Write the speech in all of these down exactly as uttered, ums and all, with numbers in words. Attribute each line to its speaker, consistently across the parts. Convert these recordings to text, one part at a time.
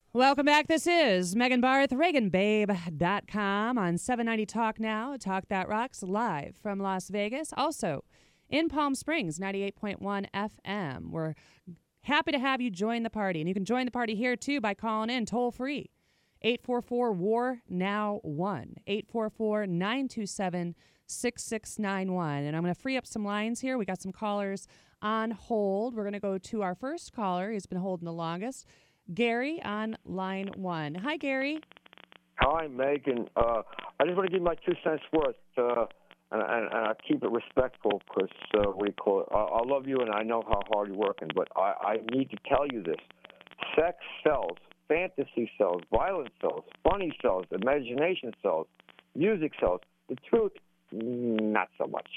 Speaker 1: Welcome back. This is Megan Barth, Reagan Babe dot com on seven ninety Talk Now, Talk That Rocks, live from Las Vegas. Also in Palm Springs, ninety-eight point one F M. We're happy to have you join the party. And you can join the party here, too, by calling in toll free. eight four four, W A R, N O W one. eight four four, nine two seven, six six nine one. And I'm going to free up some lines here. We got some callers on hold. We're going to go to our first caller. He's been holding the longest. Gary on line one. Hi, Gary.
Speaker 2: Hi, Megan. Uh, I just want to give my two cents worth, uh, and, and, and I keep it respectful because uh, we call it. I, I love you, and I know how hard you're working, but I, I need to tell you this: sex sells, fantasy sells, violence sells, funny sells, imagination sells, music sells. The truth, not so much.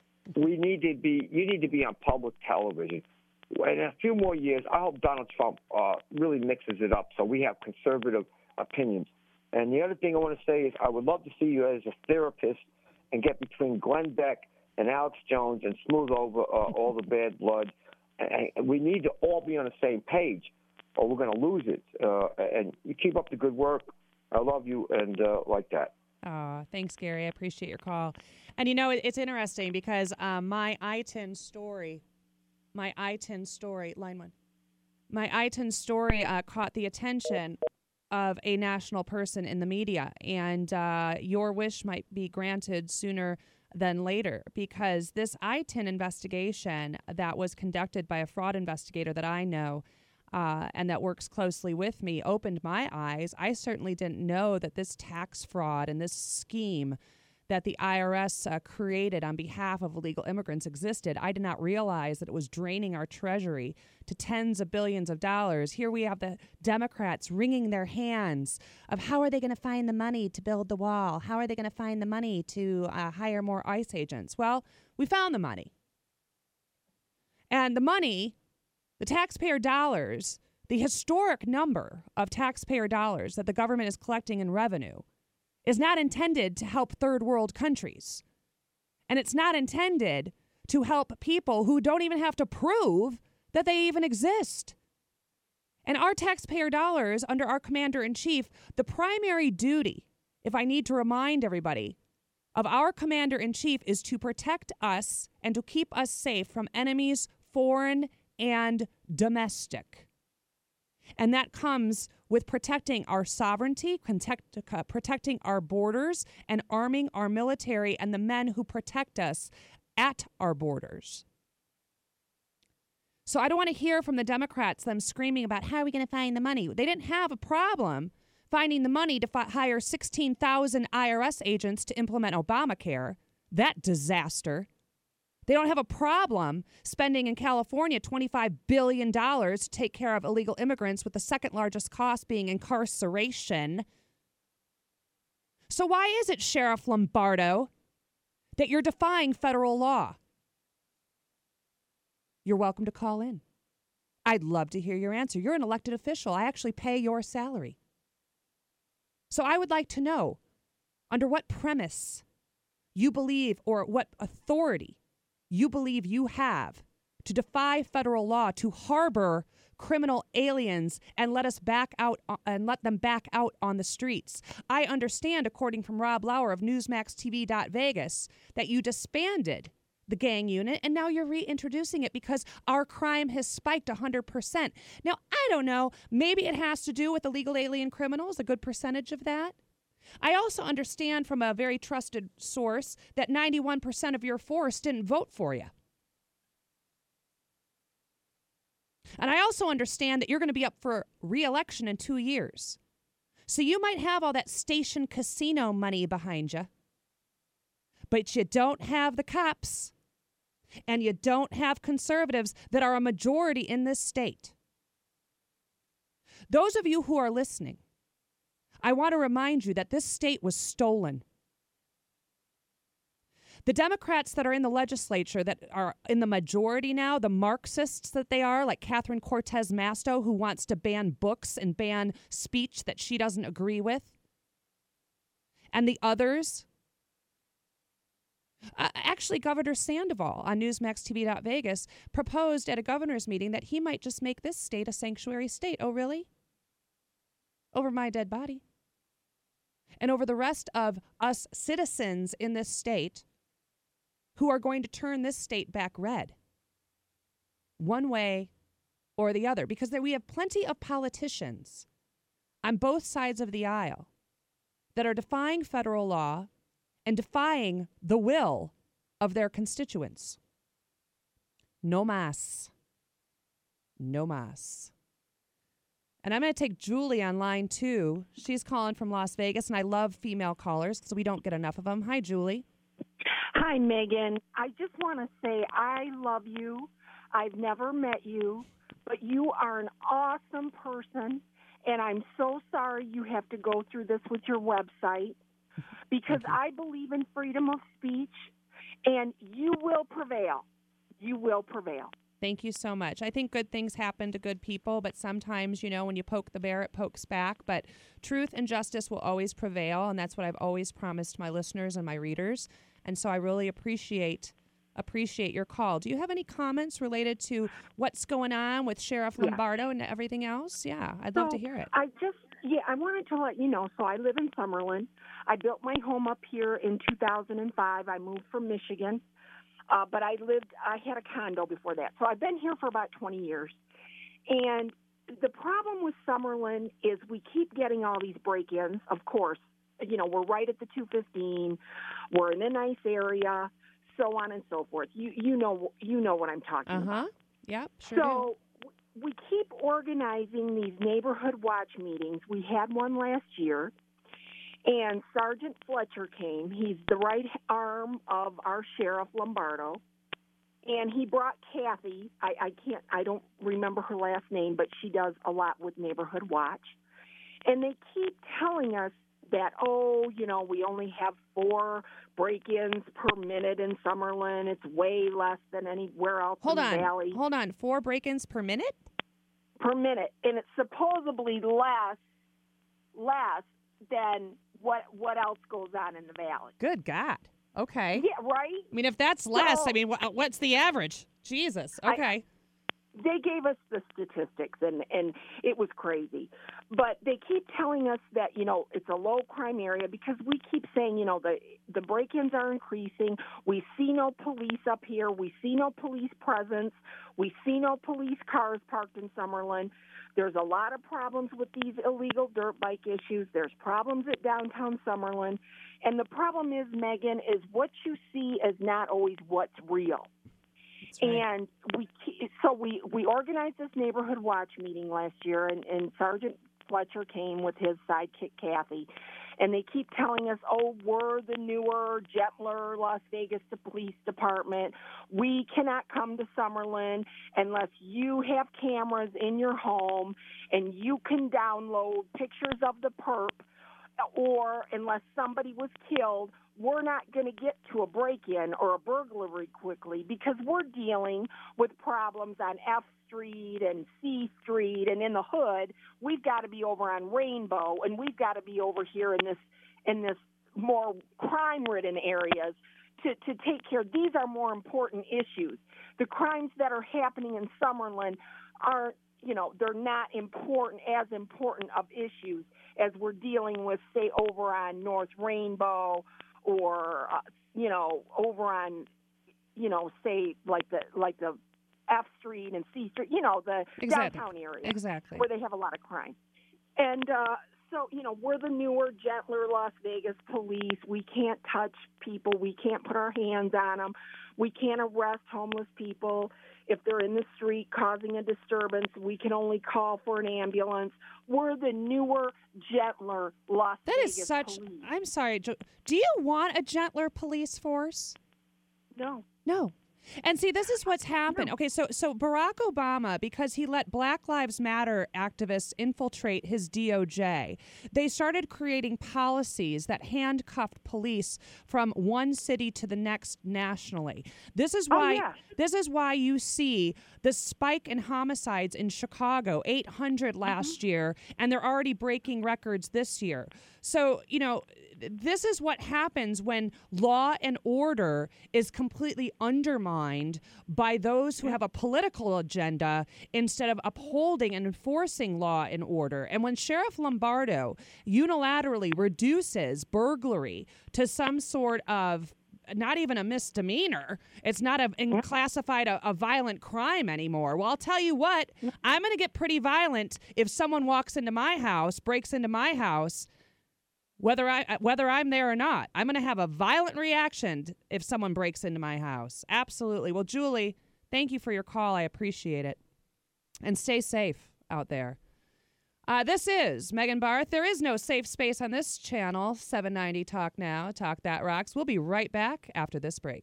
Speaker 2: We need to be. You need to be on public television. In a few more years, I hope Donald Trump uh, really mixes it up so we have conservative opinions. And the other thing I want to say is I would love to see you as a therapist and get between Glenn Beck and Alex Jones and smooth over uh, all the bad blood. And, and we need to all be on the same page or we're going to lose it. Uh, and you keep up the good work. I love you and uh, like that.
Speaker 1: Oh, thanks, Gary. I appreciate your call. And, you know, it, it's interesting because um, my I T I N story... My I T I N story, line one. My I T I N story uh, caught the attention of a national person in the media, and uh, your wish might be granted sooner than later because this I T I N investigation that was conducted by a fraud investigator that I know uh, and that works closely with me opened my eyes. I certainly didn't know that this tax fraud and this scheme that the I R S uh, created on behalf of illegal immigrants existed. I did not realize that it was draining our treasury to tens of billions of dollars. Here we have the Democrats wringing their hands of how are they going to find the money to build the wall? How are they going to find the money to uh, hire more ICE agents? Well, we found the money. And the money, the taxpayer dollars, the historic number of taxpayer dollars that the government is collecting in revenue is not intended to help third world countries. And it's not intended to help people who don't even have to prove that they even exist. And our taxpayer dollars under our commander-in-chief, the primary duty, if I need to remind everybody, of our commander-in-chief is to protect us and to keep us safe from enemies, foreign and domestic. And that comes with protecting our sovereignty, protect, uh, protecting our borders, and arming our military and the men who protect us at our borders. So I don't want to hear from the Democrats them screaming about how are we going to find the money. They didn't have a problem finding the money to fi- hire sixteen thousand I R S agents to implement Obamacare. That disaster. They don't have a problem spending in California twenty-five billion dollars to take care of illegal immigrants, with the second largest cost being incarceration. So why is it, Sheriff Lombardo, that you're defying federal law? You're welcome to call in. I'd love to hear your answer. You're an elected official. I actually pay your salary. So I would like to know under what premise you believe or what authority you believe you have to defy federal law to harbor criminal aliens and let us back out and let them back out on the streets. I understand, according from Rob Lauer of Newsmax T V dot Vegas, that you disbanded the gang unit and now you're reintroducing it because our crime has spiked one hundred percent. Now, I don't know, maybe it has to do with illegal alien criminals, a good percentage of that. I also understand from a very trusted source that ninety-one percent of your force didn't vote for you. And I also understand that you're going to be up for re-election in two years. So you might have all that station casino money behind you, but you don't have the cops, and you don't have conservatives that are a majority in this state. Those of you who are listening, I want to remind you that this state was stolen. The Democrats that are in the legislature that are in the majority now, the Marxists that they are, like Catherine Cortez Masto, who wants to ban books and ban speech that she doesn't agree with, and the others. Uh, actually, Governor Sandoval on Newsmax T V dot Vegas proposed at a governor's meeting that he might just make this state a sanctuary state. Oh, really? over my dead body and over the rest of us citizens in this state who are going to turn this state back red one way or the other, because there, we have plenty of politicians on both sides of the aisle that are defying federal law and defying the will of their constituents. No mas. No mas. And I'm going to take Julie on line two. She's calling from Las Vegas, and I love female callers because we don't get enough of them. Hi, Julie.
Speaker 3: Hi, Megan. I just want to say I love you. I've never met you, but you are an awesome person, and I'm so sorry you have to go through this with your website, because I believe in freedom of speech, and you will prevail. You will prevail.
Speaker 1: Thank you so much. I think good things happen to good people, but sometimes, you know, when you poke the bear, it pokes back. But truth and justice will always prevail, and that's what I've always promised my listeners and my readers. And so I really appreciate appreciate your call. Do you have any comments related to what's going on with Sheriff Lombardo yeah. and everything else? Yeah, I'd
Speaker 3: so
Speaker 1: love to hear it.
Speaker 3: I just, yeah, I wanted to let you know, so I live in Summerlin. I built my home up here in two thousand five. I moved from Michigan. Uh, but I lived, I had a condo before that. So I've been here for about twenty years. And the problem with Summerlin is we keep getting all these break-ins. Of course, you know, we're right at the two fifteen. We're in a nice area, so on and so forth. You you know you know what I'm talking
Speaker 1: uh-huh.
Speaker 3: about.
Speaker 1: Yep, sure
Speaker 3: So do. We keep organizing these neighborhood watch meetings. We had one last year. And Sergeant Fletcher came. He's the right arm of our Sheriff Lombardo. And he brought Kathy. I, I can't, I don't remember her last name, but she does a lot with Neighborhood Watch. And they keep telling us that, oh, you know, we only have four break-ins per minute in Summerlin. It's way less than anywhere else
Speaker 1: Hold
Speaker 3: in
Speaker 1: on.
Speaker 3: the valley.
Speaker 1: Hold on. Four break-ins per minute?
Speaker 3: Per minute. And it's supposedly less, less than what what else goes on in the valley.
Speaker 1: Good God. Okay.
Speaker 3: Yeah, right?
Speaker 1: I mean, if that's less,
Speaker 3: so,
Speaker 1: I mean, wh- what's the average? Jesus. Okay.
Speaker 3: I, they gave us the statistics, and, and it was crazy. But they keep telling us that, you know, it's a low-crime area because we keep saying, you know, the, the break-ins are increasing. We see no police up here. We see no police presence. We see no police cars parked in Summerlin. There's a lot of problems with these illegal dirt bike issues. There's problems at downtown Summerlin. And the problem is, Megan, is what you see is not always what's real.
Speaker 1: Right.
Speaker 3: And we so we, we organized this neighborhood watch meeting last year, and, and Sergeant Fletcher came with his sidekick, Kathy. And they keep telling us, oh, we're the newer, gentler Las Vegas Police Department. We cannot come to Summerlin unless you have cameras in your home and you can download pictures of the perp, or unless somebody was killed, we're not going to get to a break-in or a burglary quickly because we're dealing with problems on F Street and C Street, and in the hood, we've got to be over on Rainbow, and we've got to be over here in this in this more crime-ridden areas to, to take care. These are more important issues. The crimes that are happening in Summerlin aren't, you know, they're not important as important of issues as we're dealing with, say, over on North Rainbow or, uh, you know, over on, you know, say, like the like the F Street and C Street, you know, the
Speaker 1: exactly.
Speaker 3: downtown area.
Speaker 1: Exactly.
Speaker 3: Where they have a lot of crime. And uh, so, you know, we're the newer, gentler Las Vegas police. We can't touch people. We can't put our hands on them. We can't arrest homeless people. If they're in the street causing a disturbance, we can only call for an ambulance. We're the newer, gentler Las
Speaker 1: that
Speaker 3: Vegas
Speaker 1: That is such,
Speaker 3: police.
Speaker 1: I'm sorry, do you want a gentler police force?
Speaker 3: No.
Speaker 1: No. And see, this is what's happened. Okay, so so Barack Obama, because he let Black Lives Matter activists infiltrate his D O J, they started creating policies that handcuffed police from one city to the next nationally. This is why
Speaker 3: oh, yeah.
Speaker 1: this is why you see the spike in homicides in Chicago, eight hundred last
Speaker 3: mm-hmm.
Speaker 1: year, and they're already breaking records this year. So, you know, this is what happens when law and order is completely undermined defined by those who have a political agenda instead of upholding and enforcing law and order. And when Sheriff Lombardo unilaterally reduces burglary to some sort of not even a misdemeanor, it's not a, in classified a, a violent crime anymore. Well, I'll tell you what, I'm going to get pretty violent if someone walks into my house, breaks into my house, whether I whether I'm there or not. I'm going to have a violent reaction if someone breaks into my house. Absolutely. Well, Julie, thank you for your call. I appreciate it. And stay safe out there. Uh, this is Megan Barth. There is no safe space on this channel, seven ninety Talk Now, Talk That Rocks. We'll be right back after this break.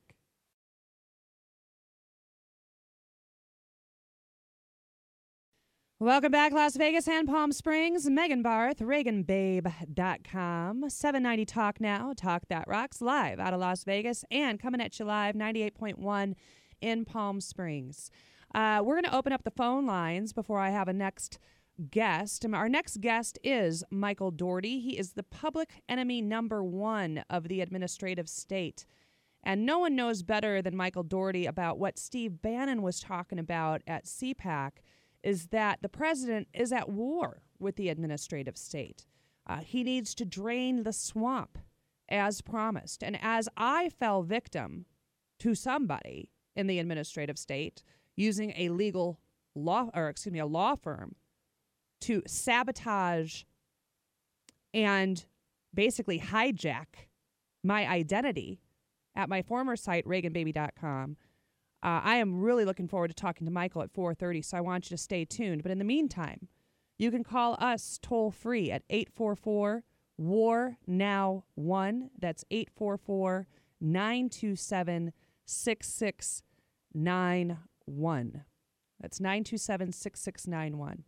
Speaker 1: Welcome back, Las Vegas and Palm Springs. Megan Barth, Reagan Babe dot com, seven ninety Talk Now, Talk That Rocks, live out of Las Vegas and coming at you live, ninety-eight point one in Palm Springs. Uh, we're going to open up the phone lines before I have a next guest. Our next guest is Michael Dougherty. He is the public enemy number one of the administrative state. And no one knows better than Michael Dougherty about what Steve Bannon was talking about at C PAC, is that the president is at war with the administrative state. Uh, he needs to drain the swamp as promised. And as I fell victim to somebody in the administrative state using a legal law, or excuse me, a law firm to sabotage and basically hijack my identity at my former site, Reagan Baby dot com. Uh, I am really looking forward to talking to Michael at four thirty, so I want you to stay tuned. But in the meantime, you can call us toll-free at eight four four, W A R N O W one. That's eight four four, nine two seven, six six nine one. That's nine two seven, six six nine one.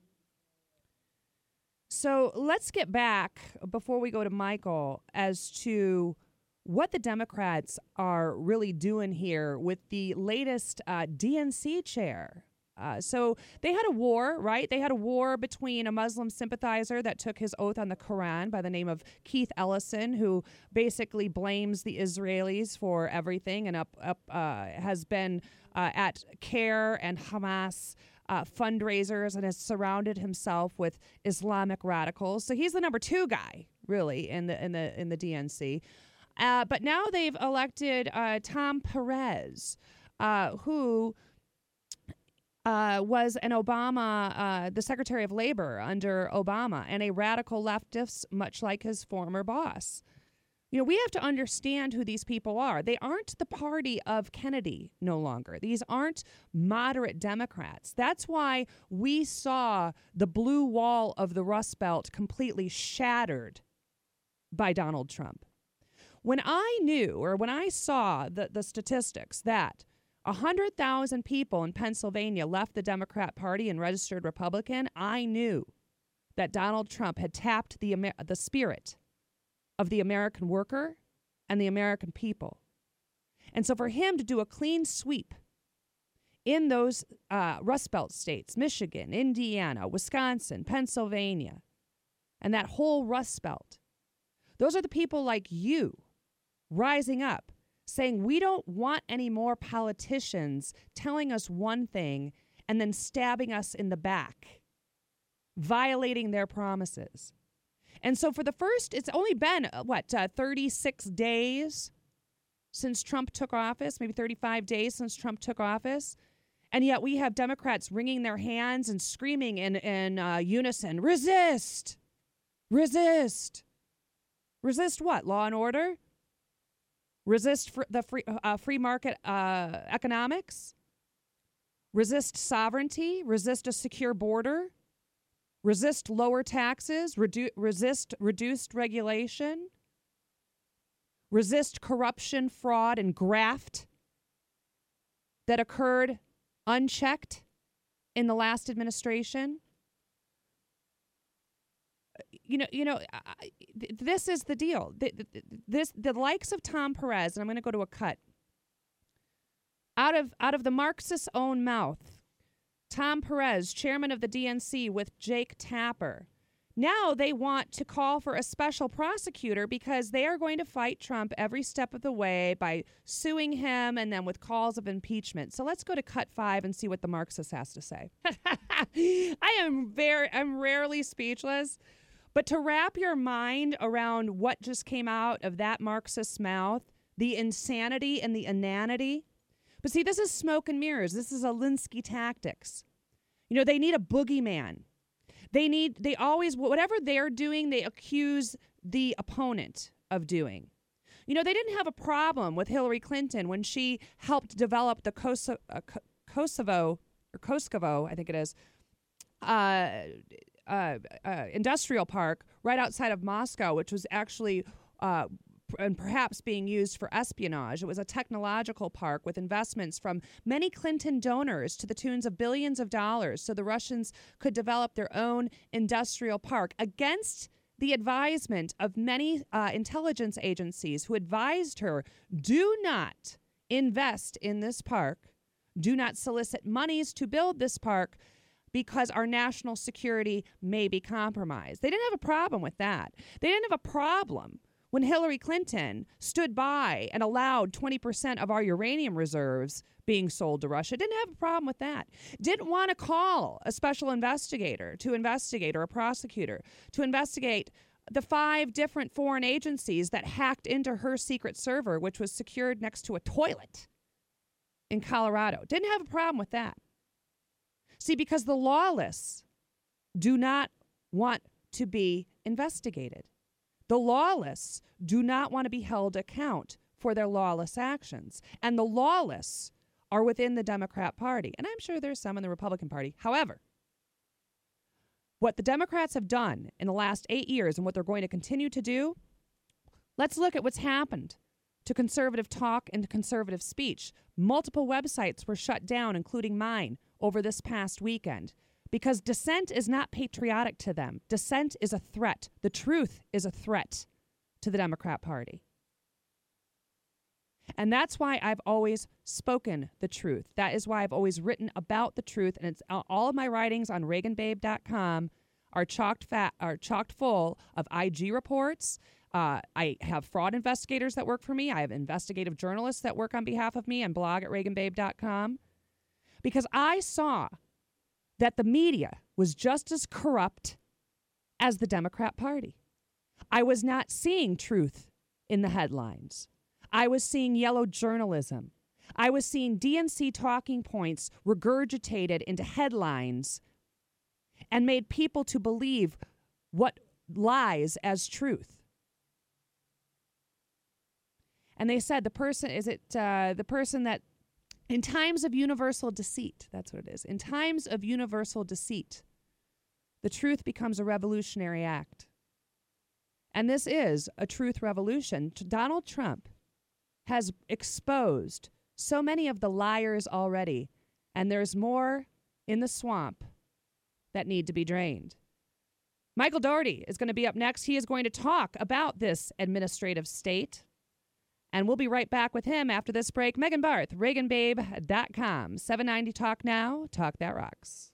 Speaker 1: So let's get back, before we go to Michael, as to what the Democrats are really doing here with the latest uh, D N C chair. Uh, so they had a war, right? They had a war between a Muslim sympathizer that took his oath on the Quran by the name of Keith Ellison, who basically blames the Israelis for everything and up, up uh, has been uh, at CARE and Hamas Uh, fundraisers and has surrounded himself with Islamic radicals. So he's the number two guy, really, in the in the in the D N C. Uh, but now they've elected uh, Tom Perez, uh, who uh, was an Obama, uh, the Secretary of Labor under Obama, and a radical leftist, much like his former boss. You know, we have to understand who these people are. They aren't the party of Kennedy no longer. These aren't moderate Democrats. That's why we saw the blue wall of the Rust Belt completely shattered by Donald Trump. When I knew, or when I saw the, the statistics that one hundred thousand people in Pennsylvania left the Democrat Party and registered Republican, I knew that Donald Trump had tapped the Amer- the spirit of the American worker and the American people. And so for him to do a clean sweep in those uh, Rust Belt states, Michigan, Indiana, Wisconsin, Pennsylvania, and that whole Rust Belt, those are the people like you rising up saying we don't want any more politicians telling us one thing and then stabbing us in the back, violating their promises. And so for the first, it's only been, uh, what, uh, thirty-six days since Trump took office, maybe thirty-five days since Trump took office. And yet we have Democrats wringing their hands and screaming in, in uh, unison, resist, resist. Resist what? Law and order? Resist fr- the free, uh, free market uh, economics? Resist sovereignty? Resist a secure border? Resist lower taxes, redu- resist reduced regulation, resist corruption, fraud, and graft that occurred unchecked in the last administration. You know, you know, I, th- this is the deal. The, the, this the likes of Tom Perez, and I'm going to go to a cut. Out of out of the Marxists' own mouth, Tom Perez, chairman of the D N C with Jake Tapper, Now they want to call for a special prosecutor because they are going to fight Trump every step of the way by suing him and then with calls of impeachment. So let's go to cut five and see what the Marxist has to say. I am very, I'm rarely speechless, but to wrap your mind around what just came out of that Marxist's mouth, the insanity and the inanity. But see, this is smoke and mirrors. This is Alinsky tactics. You know, they need a boogeyman. They need, they always, whatever they're doing, they accuse the opponent of doing. You know, they didn't have a problem with Hillary Clinton when she helped develop the Kosovo, uh, Kosovo or Kosovo, I think it is, uh, uh, uh, industrial park right outside of Moscow, which was actually uh, and perhaps being used for espionage. It was a technological park with investments from many Clinton donors to the tunes of billions of dollars so the Russians could develop their own industrial park against the advisement of many uh, intelligence agencies who advised her, do not invest in this park, do not solicit monies to build this park because our national security may be compromised. They didn't have a problem with that. They didn't have a problem when Hillary Clinton stood by and allowed twenty percent of our uranium reserves being sold to Russia. Didn't have a problem with that. Didn't want to call a special investigator to investigate or a prosecutor to investigate the five different foreign agencies that hacked into her secret server, which was secured next to a toilet in Colorado. Didn't have a problem with that. See, because the lawless do not want to be investigated. The lawless do not want to be held account for their lawless actions. And the lawless are within the Democrat Party. And I'm sure there's some in the Republican Party. However, what the Democrats have done in the last eight years and what they're going to continue to do, let's look at what's happened to conservative talk and conservative speech. Multiple websites were shut down, including mine, over this past weekend. Because dissent is not patriotic to them. Dissent is a threat. The truth is a threat to the Democrat Party. And that's why I've always spoken the truth. That is why I've always written about the truth. And it's all of my writings on Reagan Babe dot com are chocked fat, are chocked full of I G reports. Uh, I have fraud investigators that work for me. I have investigative journalists that work on behalf of me and blog at Reagan Babe dot com. Because I saw that the media was just as corrupt as the Democrat Party. I was not seeing truth in the headlines. I was seeing yellow journalism. I was seeing D N C talking points regurgitated into headlines and made people to believe what lies as truth. And they said the person, is it uh, the person that in times of universal deceit, that's what it is. In times of universal deceit, the truth becomes a revolutionary act. And this is a truth revolution. Donald Trump has exposed so many of the liars already, and there's more in the swamp that need to be drained. Michael Dougherty is going to be up next. He is going to talk about this administrative state. And we'll be right back with him after this break. Megan Barth, Reagan Babe dot com. seven ninety Talk Now. Talk That Rocks.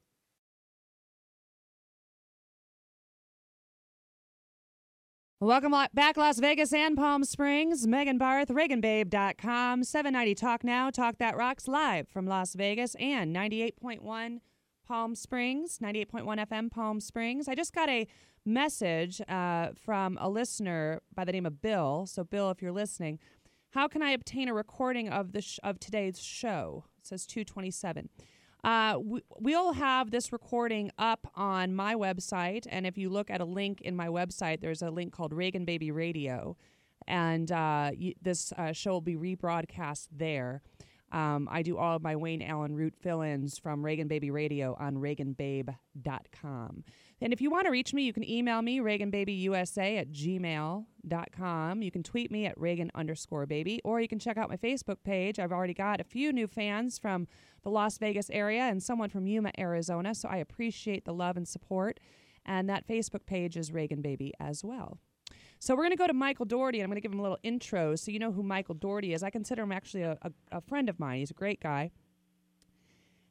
Speaker 1: Welcome back, Las Vegas and Palm Springs. Megan Barth, Reagan Babe dot com. seven ninety Talk Now. Talk That Rocks. Live from Las Vegas and ninety-eight point one Palm Springs. ninety-eight point one F M Palm Springs. I just got a message uh, from a listener by the name of Bill. So, Bill, if you're listening, how can I obtain a recording of the sh- of today's show? It says two twenty-seven. Uh, we, we'll have this recording up on my website, and if you look at a link in my website, there's a link called Reagan Baby Radio, and uh, y- this uh, show will be rebroadcast there. Um, I do all of my Wayne Allen Root fill-ins from Reagan Baby Radio on Reagan Babe dot com. And if you want to reach me, you can email me, Reagan Baby U S A at gmail dot com. You can tweet me at Reagan underscore baby, or you can check out my Facebook page. I've already got a few new fans from the Las Vegas area and someone from Yuma, Arizona, so I appreciate the love and support. And that Facebook page is Reagan Baby as well. So we're going to go to Michael Dougherty, and I'm going to give him a little intro so you know who Michael Dougherty is. I consider him actually a, a, a friend of mine. He's a great guy.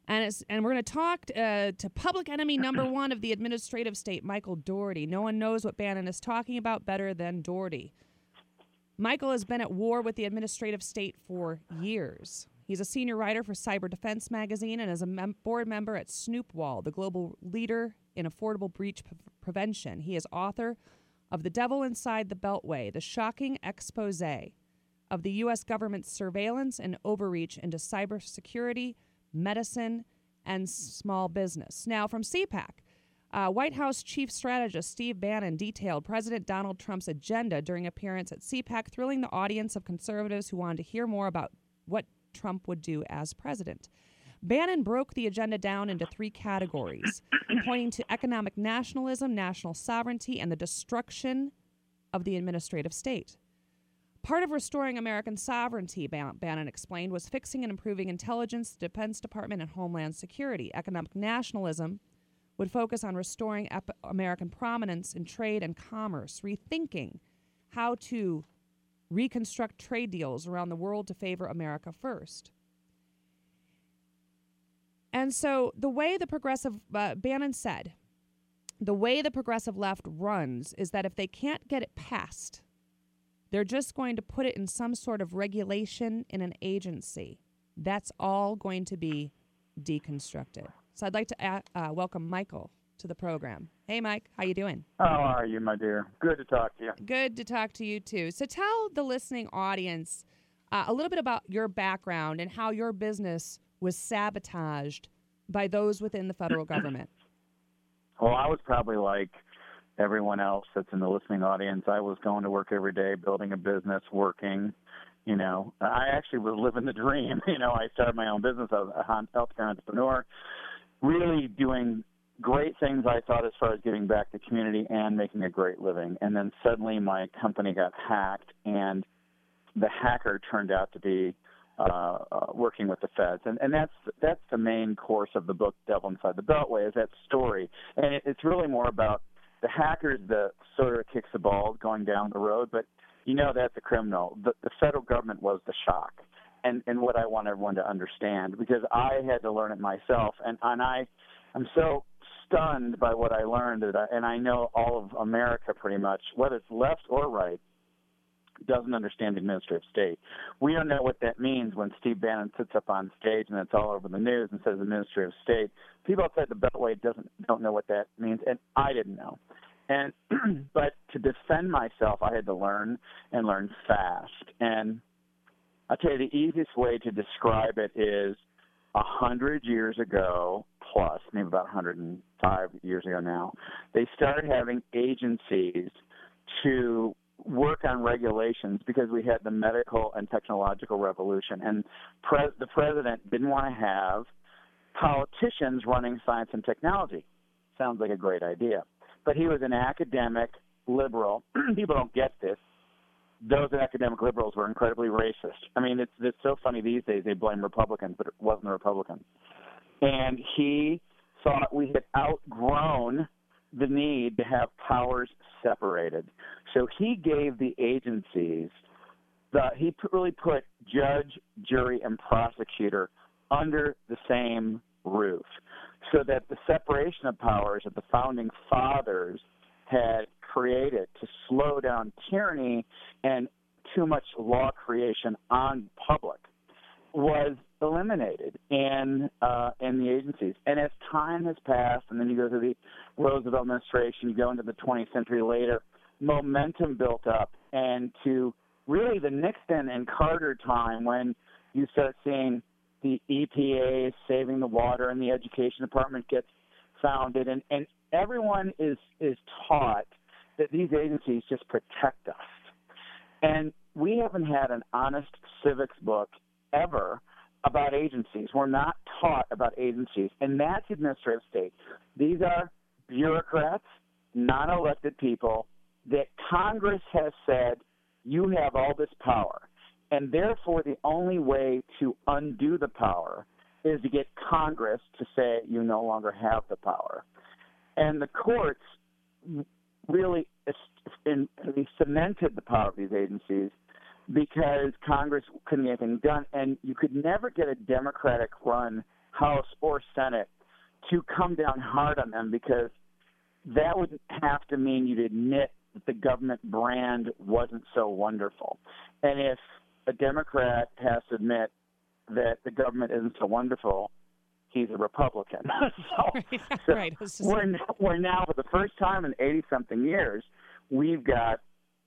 Speaker 1: And, it's, and we're going to talk uh, to public enemy number one of the administrative state, Michael Dougherty. No one knows what Bannon is talking about better than Dougherty. Michael has been at war with the administrative state for years. He's a senior writer for Cyber Defense Magazine and is a mem- board member at Snoopwall, the global leader in affordable breach pre- prevention. He is author of The Devil Inside the Beltway, the shocking expose of the U S government's surveillance and overreach into cybersecurity, medicine, and small business. Now, from C PAC, uh, White House Chief Strategist Steve Bannon detailed President Donald Trump's agenda during appearance at C PAC, thrilling the audience of conservatives who wanted to hear more about what Trump would do as president. Bannon broke the agenda down into three categories, pointing to economic nationalism, national sovereignty, and the destruction of the administrative state. Part of restoring American sovereignty, Bannon explained, was fixing and improving intelligence, the Defense Department, and Homeland Security. Economic nationalism would focus on restoring ep- American prominence in trade and commerce, rethinking how to reconstruct trade deals around the world to favor America first. And so the way the progressive, uh, Bannon said, the way the progressive left runs is that if they can't get it passed, they're just going to put it in some sort of regulation in an agency. That's all going to be deconstructed. So I'd like to uh, uh, welcome Michael to the program. Hey, Mike, how you doing?
Speaker 4: How are you, my dear? Good to talk to you.
Speaker 1: Good to talk to you, too. So tell the listening audience uh, a little bit about your background and how your business was sabotaged by those within the federal government.
Speaker 4: Well, I was probably like everyone else that's in the listening audience. I was going to work every day, building a business, working. You know, I actually was living the dream. You know, I started my own business. I was a healthcare entrepreneur, really doing great things, I thought, as far as giving back to the community and making a great living. And then suddenly my company got hacked, and the hacker turned out to be uh, uh, working with the feds. And, and that's that's the main course of the book, Devil Inside the Beltway, is that story. And it, it's really more about the hacker's the sort of kicks the ball going down the road, but you know that's a criminal. The, the federal government was the shock, and, and what I want everyone to understand, because I had to learn it myself, and, and I, I'm so stunned by what I learned, that I, and I know all of America pretty much, whether it's left or right, doesn't understand the administrative state. We don't know what that means when Steve Bannon sits up on stage and it's all over the news and says administrative state. People outside the Beltway doesn't don't know what that means, and I didn't know. And but to defend myself, I had to learn and learn fast. And I'll tell you, the easiest way to describe it is a hundred years ago, plus maybe about one hundred five years ago now, they started having agencies to work on regulations because we had the medical and technological revolution, and pre- the president didn't want to have politicians running science and technology. Sounds like a great idea. But he was an academic liberal. People don't get this. Those academic liberals were incredibly racist. I mean, it's, it's so funny these days they blame Republicans, but it wasn't the Republicans. And he thought we had outgrown the need to have powers separated. So he gave the agencies, the, he really put judge, jury, and prosecutor under the same roof, so that the separation of powers that the founding fathers had created to slow down tyranny and too much law creation on public was eliminated in uh, in the agencies. And as time has passed, and then you go through the Roosevelt administration, you go into the twentieth century later, momentum built up, and to really the Nixon and Carter time, when you start seeing the E P A saving the water and the education department gets founded, and, and everyone is, is taught that these agencies just protect us. And we haven't had an honest civics book ever about agencies. We're not taught about agencies, and that's the administrative state. These are bureaucrats, non-elected people that Congress has said, you have all this power. And therefore, the only way to undo the power is to get Congress to say you no longer have the power. And the courts really cemented the power of these agencies because Congress couldn't get anything done. And you could never get a Democratic run House or Senate to come down hard on them, because that would have to mean you'd admit that the government brand wasn't so wonderful. And if a Democrat has to admit that the government isn't so wonderful, he's a Republican. so
Speaker 1: right.
Speaker 4: so
Speaker 1: right. Just...
Speaker 4: we're, we're now, for the first time in eighty-something years, we've got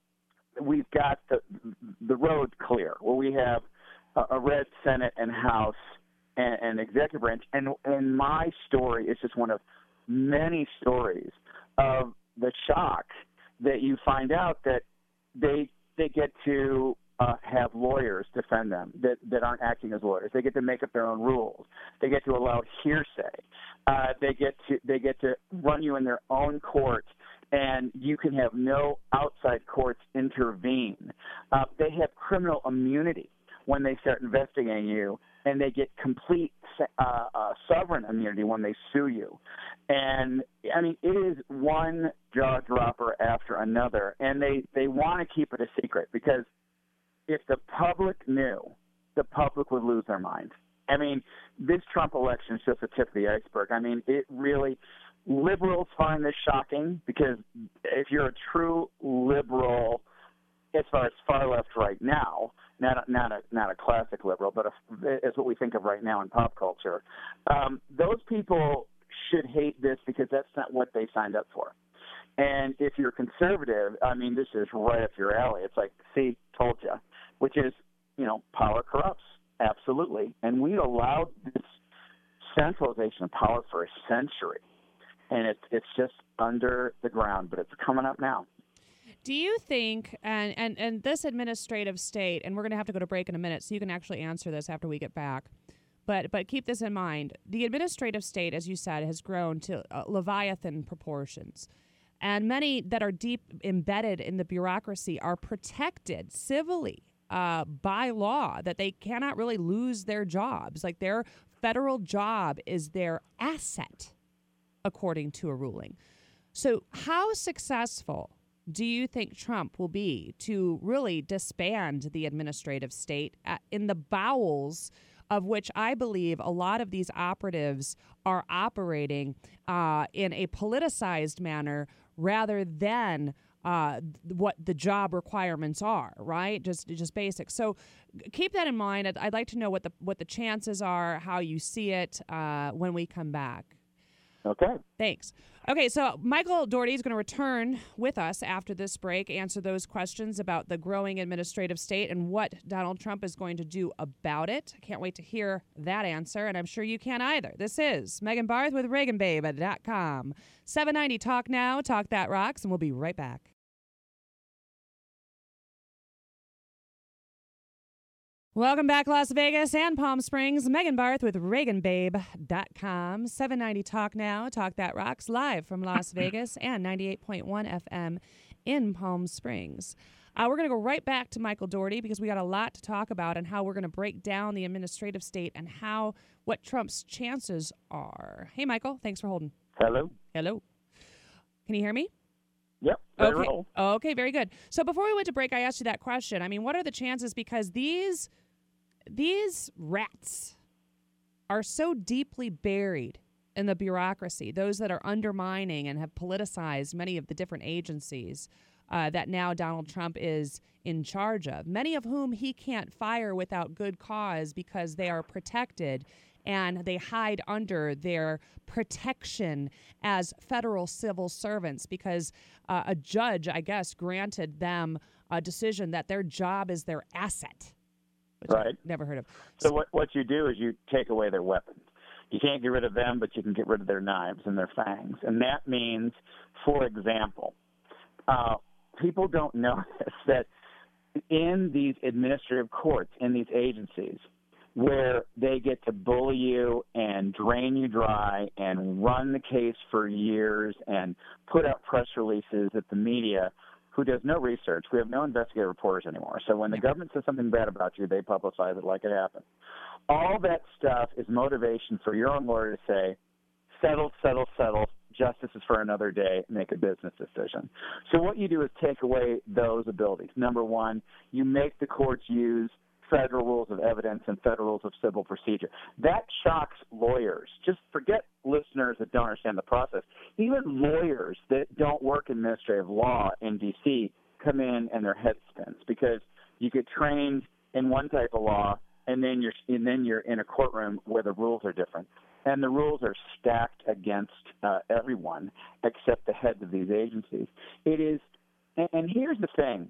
Speaker 4: we've got the the road clear, where we have a, a red Senate and House and, and executive branch. And, and my story is just one of many stories of the shock that you find out that they they get to uh, have lawyers defend them that, that aren't acting as lawyers. They get to make up their own rules. They get to allow hearsay. Uh, they get to they get to run you in their own court, and you can have no outside courts intervene. Uh, they have criminal immunity when they start investigating you, and they get complete uh, uh, sovereign immunity when they sue you. And, I mean, it is one jaw-dropper after another, and they, they want to keep it a secret, because if the public knew, the public would lose their mind. I mean, this Trump election is just the tip of the iceberg. I mean, it really – liberals find this shocking, because if you're a true liberal – as far as far left right now, not a, not a not a classic liberal, but a, as what we think of right now in pop culture, um, those people should hate this, because that's not what they signed up for. And if you're conservative, I mean, this is right up your alley. It's like, see, told you, which is, you know, power corrupts, absolutely. And we allowed this centralization of power for a century, and it's it's just under the ground, but it's coming up now.
Speaker 1: Do you think, and, and, and this administrative state, and we're going to have to go to break in a minute, so you can actually answer this after we get back, but but keep this in mind. The administrative state, as you said, has grown to uh, Leviathan proportions. And many that are deep embedded in the bureaucracy are protected civilly uh, by law, that they cannot really lose their jobs. Like, their federal job is their asset, according to a ruling. So how successful do you think Trump will be to really disband the administrative state at, in the bowels of which I believe a lot of these operatives are operating uh, in a politicized manner rather than uh, what the job requirements are, right? Just just basic. So keep that in mind. I'd, I'd like to know what the what the chances are, how you see it uh, when we come back.
Speaker 4: Okay.
Speaker 1: Thanks. Okay, so Michael Dougherty is going to return with us after this break, answer those questions about the growing administrative state and what Donald Trump is going to do about it. I can't wait to hear that answer, and I'm sure you can either. This is Megan Barth with Reagan Babe dot com. seven ninety Talk Now, Talk That Rocks, and we'll be right back. Welcome back, Las Vegas and Palm Springs. Megan Barth with Reagan Babe dot com. seven ninety Talk Now, Talk That Rocks, live from Las Vegas and ninety-eight point one F M in Palm Springs. Uh, we're going to go right back to Michael Dougherty, because we got a lot to talk about and how we're going to break down the administrative state and how what Trump's chances are. Hey, Michael, thanks for holding.
Speaker 4: Hello.
Speaker 1: Hello. Can you hear me?
Speaker 4: Yep.
Speaker 1: Okay. Okay, very good. So before we went to break, I asked you that question. I mean, what are the chances? Because these these rats are so deeply buried in the bureaucracy, those that are undermining and have politicized many of the different agencies uh, that now Donald Trump is in charge of, many of whom he can't fire without good cause because they are protected and they hide under their protection as federal civil servants because uh, a judge, I guess, granted them a decision that their job is their asset, which
Speaker 4: right.
Speaker 1: I've never heard of.
Speaker 4: So what, what you do is you take away their weapons. You can't get rid of them, but you can get rid of their knives and their fangs. And that means, for example, uh, people don't know this, that in these administrative courts, in these agencies, where they get to bully you and drain you dry and run the case for years and put out press releases at the media, who does no research. We have no investigative reporters anymore. So when the government says something bad about you, they publicize it like it happened. All that stuff is motivation for your own lawyer to say, settle, settle, settle. Justice is for another day. Make a business decision. So what you do is take away those abilities. Number one, you make the courts use federal rules of evidence and federal rules of civil procedure. That shocks lawyers. Just forget listeners that don't understand the process. Even lawyers that don't work administrative law in D C come in and their head spins because you get trained in one type of law and then you're and then you're in a courtroom where the rules are different. And the rules are stacked against uh, everyone except the heads of these agencies. It is, and, and here's the thing.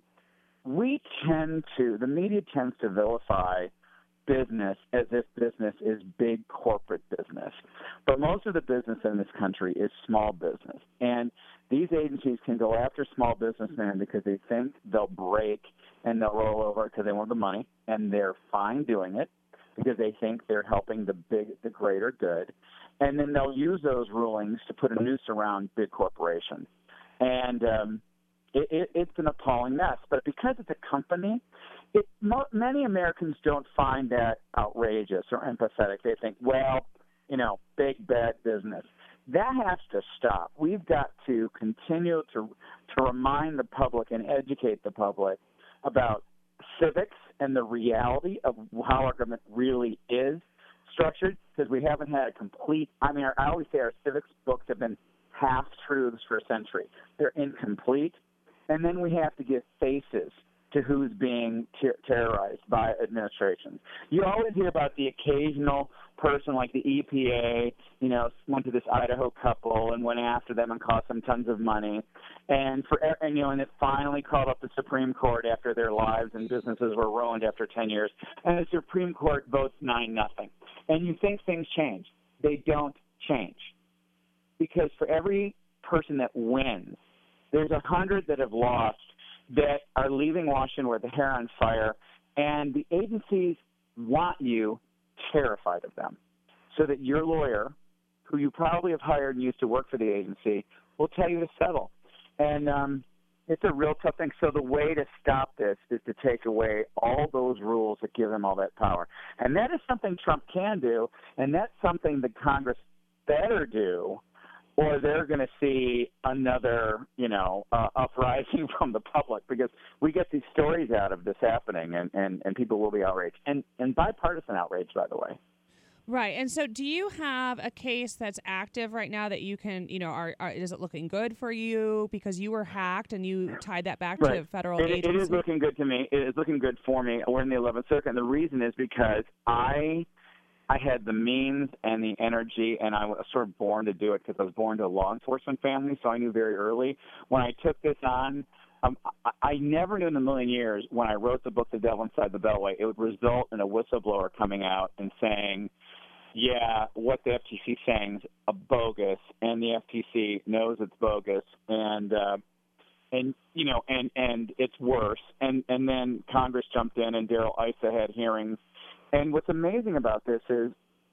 Speaker 4: We tend to, the media tends to vilify business as if business is big corporate business. But most of the business in this country is small business. And these agencies can go after small businessmen because they think they'll break and they'll roll over because they want the money, and they're fine doing it because they think they're helping the big, the greater good. And then they'll use those rulings to put a noose around big corporations. And um, it, it, it's an appalling mess. But because it's a company, it, mo- many Americans don't find that outrageous or empathetic. They think, well, you know, big, bad business. That has to stop. We've got to continue to to remind the public and educate the public about civics and the reality of how our government really is structured, because we haven't had a complete, I mean, I always say our civics books have been half-truths for a century. They're incomplete. And then we have to give faces to who's being ter- terrorized by administrations. You always hear about the occasional person like the E P A, you know, went to this Idaho couple and went after them and cost them tons of money. And for and you know, and it finally called up the Supreme Court after their lives and businesses were ruined after ten years. And the Supreme Court votes nine nothing. And you think things change. They don't change. Because for every person that wins, there's a hundred that have lost that are leaving Washington with their hair on fire, and the agencies want you terrified of them so that your lawyer, who you probably have hired and used to work for the agency, will tell you to settle. And um, it's a real tough thing. So the way to stop this is to take away all those rules that give them all that power. And that is something Trump can do, and that's something that Congress better do, or they're going to see another, you know, uh, uprising from the public, because we get these stories out of this happening, and, and, and people will be outraged. And, and bipartisan outrage, by the way.
Speaker 1: Right. And so do you have a case that's active right now that you can, you know, are, are is it looking good for you because you were hacked and you tied that back
Speaker 4: right.
Speaker 1: to a federal
Speaker 4: it,
Speaker 1: agency?
Speaker 4: It is looking good to me. It is looking good for me. We're in the eleventh Circuit, and the reason is because I – I had the means and the energy, and I was sort of born to do it because I was born to a law enforcement family, so I knew very early. When I took this on, um, I, I never knew in a million years when I wrote the book, The Devil Inside the Beltway, it would result in a whistleblower coming out and saying, yeah, what the F T C is saying is a bogus, and the F T C knows it's bogus, and uh, and you know, and and it's worse. And and then Congress jumped in, and Darrell Issa had hearings. And what's amazing about this is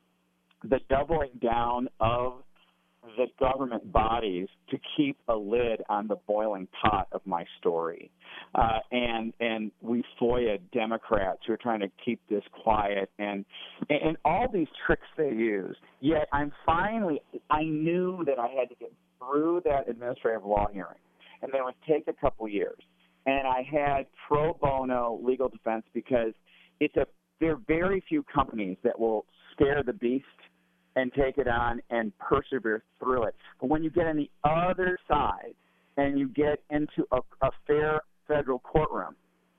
Speaker 4: the doubling down of the government bodies to keep a lid on the boiling pot of my story. Uh, and and we FOIA Democrats who are trying to keep this quiet, and, and, and all these tricks they use. Yet I'm finally, I knew that I had to get through that administrative law hearing, and they would take a couple years. And I had pro bono legal defense because it's a there are very few companies that will scare the beast and take it on and persevere through it. But when you get on the other side and you get into a, a fair federal courtroom,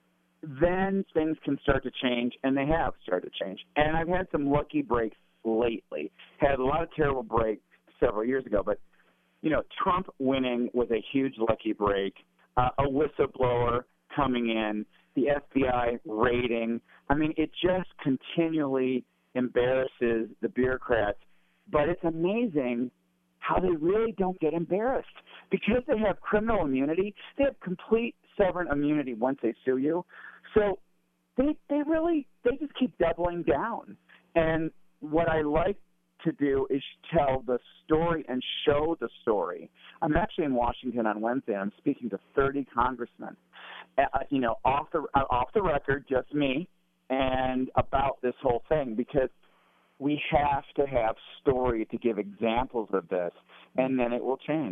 Speaker 4: then things can start to change, and they have started to change. And I've had some lucky breaks lately. Had a lot of terrible breaks several years ago, but, you know, Trump winning was a huge lucky break. Uh, a whistleblower coming in, the F B I raiding. I mean, it just continually embarrasses the bureaucrats. But it's amazing how they really don't get embarrassed. Because they have criminal immunity, they have complete sovereign immunity once they sue you. So they they really, they just keep doubling down. And what I like to do is tell the story and show the story. I'm actually in Washington on Wednesday. I'm speaking to thirty congressmen. Uh, you know, off the uh, off the record, just me, and about this whole thing, because we have to have story to give examples of this, and then it will change.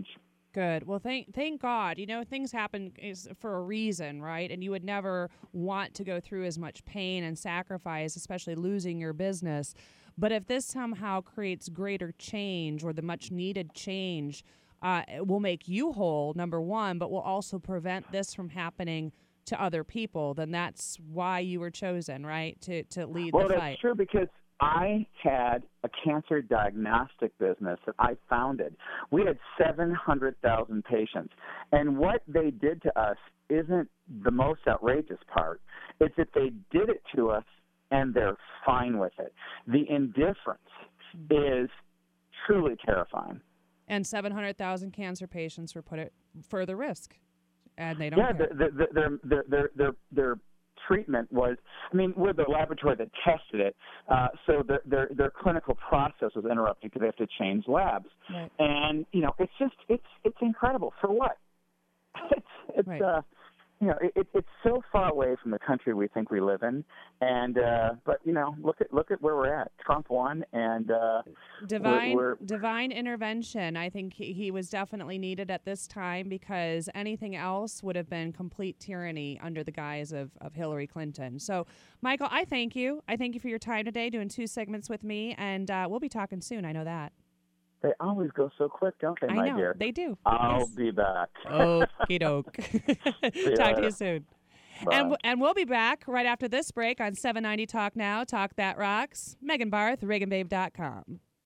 Speaker 1: Good. Well, thank thank God. You know, things happen is for a reason, right? And you would never want to go through as much pain and sacrifice, especially losing your business. But if this somehow creates greater change or the much needed change, uh, it will make you whole, number one, but will also prevent this from happening to other people, then that's why you were chosen, right? To to lead
Speaker 4: well,
Speaker 1: the
Speaker 4: that's
Speaker 1: fight.
Speaker 4: true, because I had a cancer diagnostic business that I founded. We had seven hundred thousand patients. And what they did to us isn't the most outrageous part. It's that they did it to us and they're fine with it. The indifference mm-hmm. is truly terrifying.
Speaker 1: And seven hundred thousand cancer patients were put at further risk, and they don't
Speaker 4: yeah,
Speaker 1: care.
Speaker 4: Yeah, their, their, their, their, their, their treatment was, I mean, we're the laboratory that tested it, uh, so their, their their clinical process was interrupted because they have to change labs.
Speaker 1: Right.
Speaker 4: And, you know, it's just, it's it's incredible. For what? It's, it's
Speaker 1: right.
Speaker 4: uh, you know, it, it's so far away from the country we think we live in, and uh, but you know, look at look at where we're at. Trump won, and uh,
Speaker 1: divine
Speaker 4: we're, we're,
Speaker 1: divine intervention. I think he, he was definitely needed at this time, because anything else would have been complete tyranny under the guise of, of Hillary Clinton. So, Michael, I thank you. I thank you for your time today, doing two segments with me, and uh, we'll be talking soon. I know that.
Speaker 4: They always go so quick, don't they,
Speaker 1: I
Speaker 4: my
Speaker 1: know,
Speaker 4: dear?
Speaker 1: they do.
Speaker 4: I'll
Speaker 1: yes.
Speaker 4: be back.
Speaker 1: Okie doke. Talk to you soon.
Speaker 4: Bye.
Speaker 1: And, w- and we'll be back right after this break on seven ninety Talk Now, Talk That Rocks. Megan Barth, Reagan Babe dot com.